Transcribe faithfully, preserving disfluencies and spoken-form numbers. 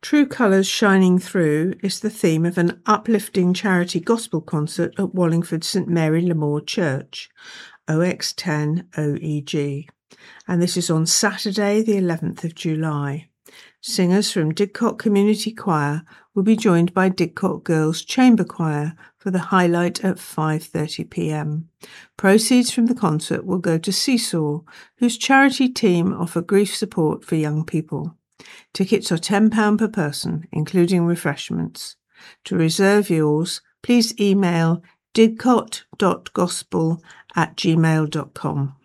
True Colours Shining Through is the theme of an uplifting charity gospel concert at Wallingford St Mary Le More Church, O X ten O E G, and this is on Saturday the eleventh of July. Singers from Didcot Community Choir will be joined by Didcot Girls Chamber Choir for the highlight at five thirty p m. Proceeds from the concert will go to Seesaw, whose charity team offer grief support for young people. Tickets are ten pounds per person, including refreshments. To reserve yours, please email didcot dot gospel at gmail dot com.